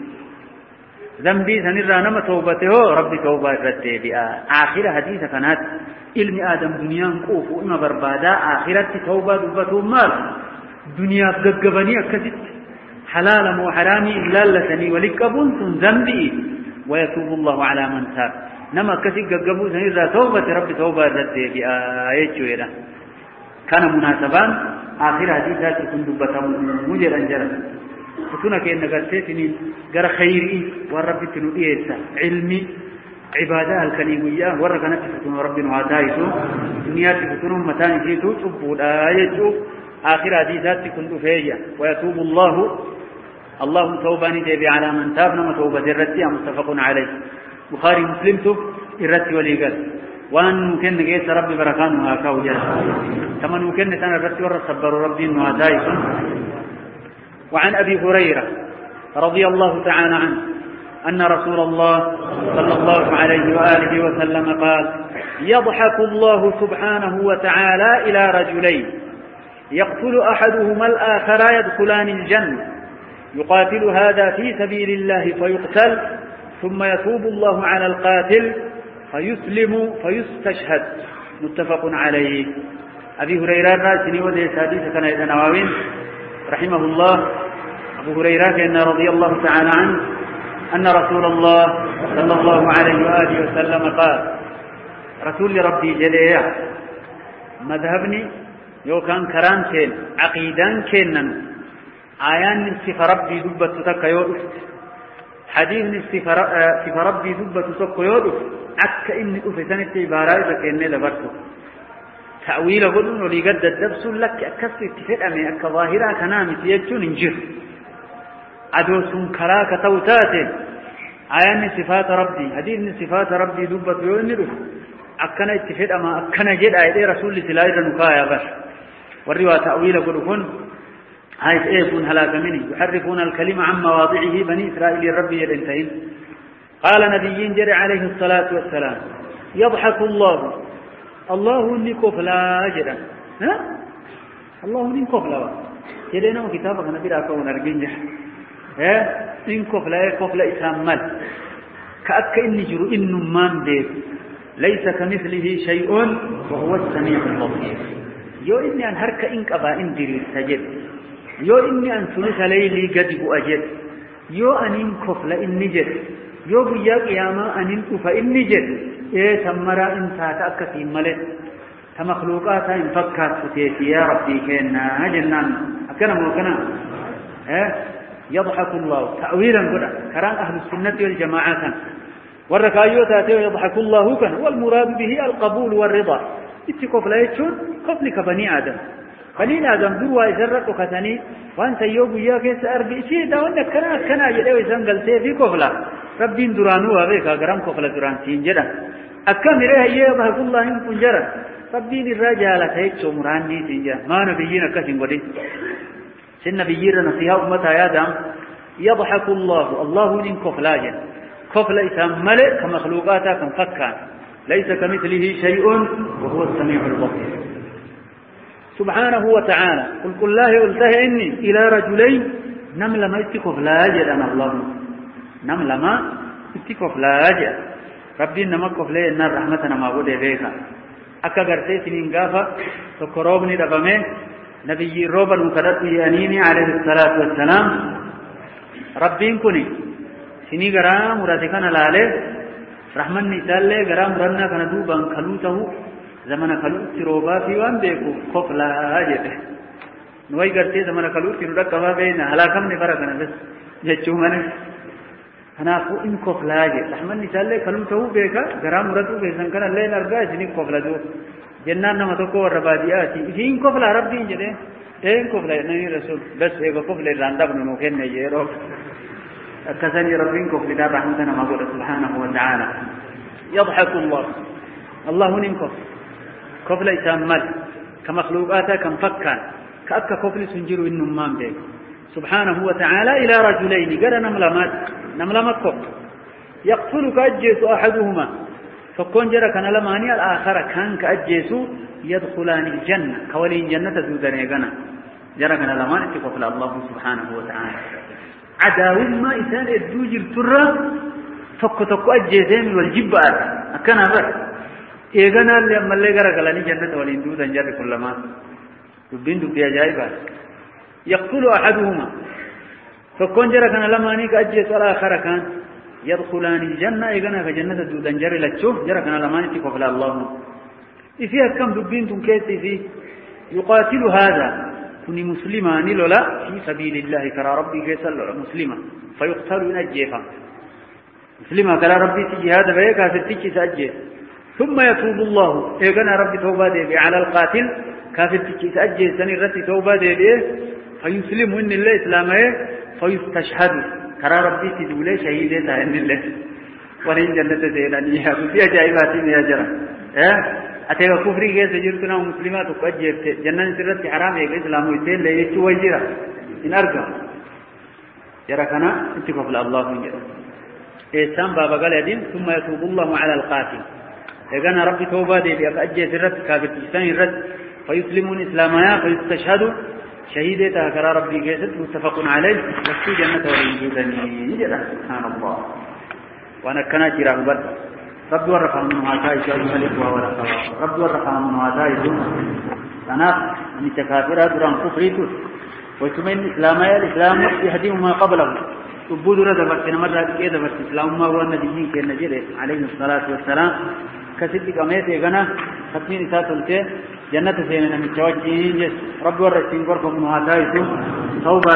ذنبي سنرى نما توبته ربي توبة رده بآ آخر حديثة كانت علم آدم دنيا نقوف وإما بربادا آخرة توبة دبسوا المال دنيا قبني أكسدت حلالا وحرامي إلا لسني ولكبون سن ذنبي ويتوب الله على من تاب نما كسي قبو سنرى توبة ربي توبة رده بآية جويرة كان مناسبان آخر حديثات كن دبتا مجرا جرا فتونك إنك أرسيتني قرى خيري والرب تنوئيسا علمي عبادة الكليمية ورقنا تفتون رب وعدائسو دنيا تفتون متاني فيتو تبو الآية آخر حديثات كن دفايا ويتوب الله توباني جيبي على من تاب نما توبة الرتي متفق عليه بخاري مسلم تب الرتي وليقل وأن ممكن نجيس ربي بركانه هكاو جل كما ممكن نتانا الرتي ورصبر ربي وعدائس. وعن أبي هريرة رضي الله تعالى عنه أن رسول الله صلى الله عليه وآله وسلم قال يضحك الله سبحانه وتعالى إلى رجلين يقتل أحدهما الآخر يدخلان الجنة يقاتل هذا في سبيل الله فيقتل ثم يتوب الله على القاتل فيسلم فيستشهد متفق عليه. أبي هريرة راسني ودي حديث كان إذا نواوين رحمه الله أبو هريرة كان رضي الله تعالى عنه أن رسول الله صلى الله عليه وآله وسلم قال رسول ربي جليا مذهبني يوكان كران كين عقيدان كينن آيان صف ربي دبت تك يودف حديث صف ربي دبت تك يودف أك إني أفتن التعبارات كأني دبرته تأويل قلن ولقد الدبس لك أكسر تفئمي أك ظاهرة كنام تيجون انجر أدوس كراك توتات آيان صفات ربي حديث صفات ربي دبت يودف أكنا اتفئما أكنا جد آيات رسول سلايد نكايا بس والرواية تأويل قلن هاي إيبون هلاك مني يحرفون الكلمة عن مواضعه بني إسرائيل ربي يدنتهين. قال نبيين جري عليه الصلاة والسلام يضحك الله إني كفلا جدا الله إني كفلا جدنا وكتابك نبي راكونا رجينجح إن كفلا إسامل كأك إني جرو إنه مان بيت ليس كمثله شيء وهو السميع البصير. يو إني أن هرك إنك أبا إندري سجد يو إني أن ثلث ليلي قد أجد يو أن كفل إني جد يو بيا قياما أن كف إني جد سمرا إن تأكسي ملت تمخلوقات إن فكرت فتيتي يا ربي كينا جنان أكنا موكنا يضحك الله تأويلا قد كران أهل السنة والجماعة والركايوت يضحك الله كان والمراد به القبول والرضا اتكف لا يتشون قبلك بني آدم بني آدم دوا يسرق وختني وأنت يوم وياك يسأرجع شيء ده وأنك كنا يدعو يسنقل في كفلا ربي درانو هذا كأجرام كفلا دران سينجرا أكمل هي بحق الله إن كنجرا ربي الرجال تيج سمراني سينجرا ما نبينا كسين قدي سن نبينا نصيحة أمة آدم يضحك الله إن كفلاجا كفلا إسام ملك كمخلوقاته كم فكان ليس كمثله شيء وهو السميع البصير سبحانه وتعالى قل الله قلته إني إلى رجلين نمل ما اتكف لاجد أنا الله نمل ما اتكف لاجد ربي إنما كف لي إن رحمتنا ما قد بيها أكا قرتي سنين قافة تقربني دفمي نبي روبا مكرت يانيني عليه الصلاة والسلام ربي كني سني قرام مراتكنا لالي رحمن نسالي قرام رنا كندوبا خلوته زمن خلوت روبا في وان بيكو خفلا جته نوي کرتے زمن خلوت نودا کبا بین هلاکم نے فرق نہ جچو من انا کو ان خفلا جه رحمن نسالے خلوتو بيكا غرام مرتو بيسن كن الله نرغا جني خفلا دو جنان نما تو کو ربادياتي ان خفلا ربي جده ان خفلا نبي رسول بس ايغو خفلا راندا بنو كن يرو كذلك ربين خفلا رحمتنا ما سبحانه وتعالى يضحك الله ننكف كفل إتامل كمخلوقاته كم فكان كأك كفل سنجر النمان به سبحانه وتعالى إلى رجلين قال نملمات كفل يقتل كأجيس أحدهما فكون جرى كان لماني الآخر كان كأجيس يدخلان الجنة كولين جنة دودان يغنى جرى كان لماني كفل الله سبحانه وتعالى عداو ما إسان الدوجر ترى فكتك أجيسين والجبار أكنا بس إيغانا اللي أمالي غرق لاني جنة والإندو تنجر كل ما دبين دبيا جايبا يقتل أحدهما فكون جرى كان لماني كأجيس والآخر كان يدخلان الجنة إيغانا كجنة دو تنجر لتشوف جرى كان لماني تكفل الله إفيها كم دبين تنكيسي فيه يقاتل هذا كني مسلمان لولا في سبيل الله كرا ربي كيسل مسلما فيقتل نجيفا مسلما كرا ربي تجهاد بيكا ستيكي سأجيس ثم يتوب الله إيقنا ربي توبة دي على القاتل كافر تكي سأجي سني رتي توبة دي فيسلم إن الله إسلامه فيستشهد كرا ربي تدولي شهيدة إن الله ولين جنة دينانيها في أجائبات يا جرى أتيك كفري كيس جرتنا ومسلمات وكأجي جنة سرت حرام إيقا إسلامه يتين لي يتوى جرى إن أرجع جرى كنا انتكف الله من جرى إيسان بابا قال يدين ثم يتوب الله على القاتل إذا ربي توبة دي بأجي سرت كافر تجسان الرد فيسلمون إسلامها فيستشهدوا شهيدة كرا ربي كيست متفق عليه وفي جنة وليجودني سبحان الله وأنا كنا جراه بر رب ورفع من هاتاي شايف الإخوة ورفع رب ورفع من هاتاي أنا من تكافرها دران كفريتو ويتمين الإسلام يهدم ما قبله تبود ردبت نمرة كذا بس الإسلام ما هو النبي كالنجيل عليه الصلاة والسلام كسيدك أميت يغنى ختمين إساتلته جنة سيننا من توجهين رب ورسين قرفهم من هاتاي توبة